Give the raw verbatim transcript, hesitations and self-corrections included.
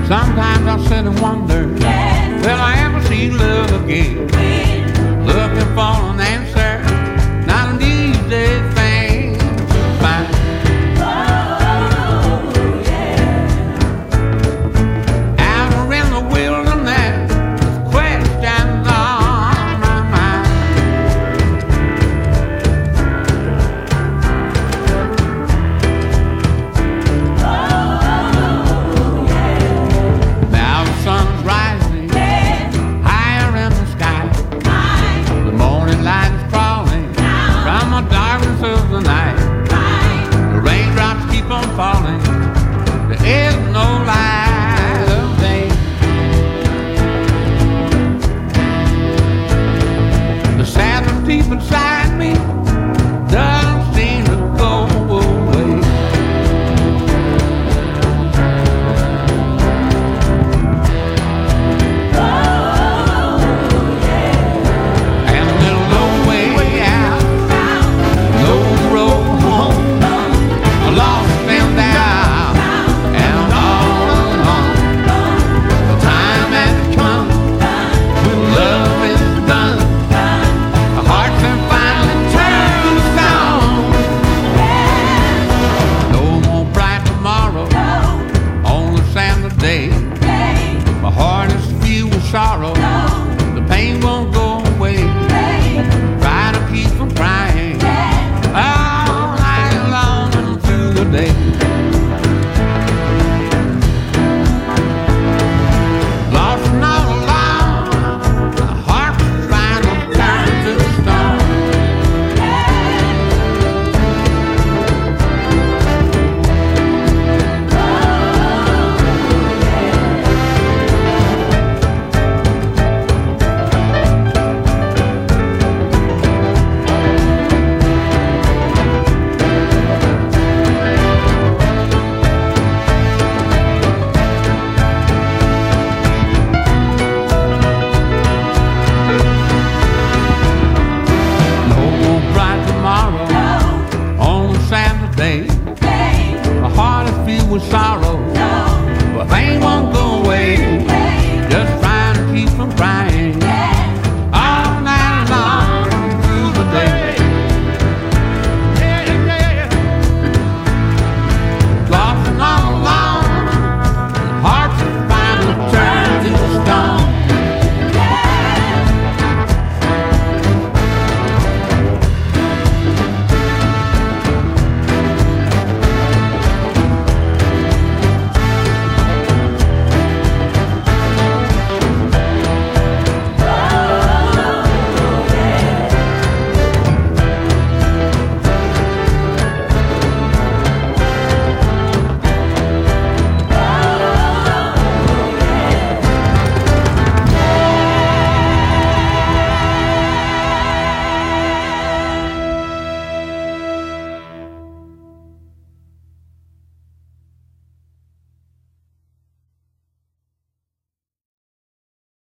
Sometimes I sit and wonder, yes, will I ever see love again? When? Looking for an answer, not an easy thing to find. Oh, yeah. Out in the wilderness, with questions on my mind. Oh, yeah. Now the sun's rising, Yes. higher in the sky. Mine. The morning light is crawling Down. from the darkness of the night. Mine. The raindrops keep on falling, there is no light of day. The sadness deep inside me doesn't seem to go away. Oh, yeah. And there's no way out, no road home. I'm lost and down, and all alone. The time has come when love is done. The heart can finally turn to stone. No more bright tomorrow, only sadder day.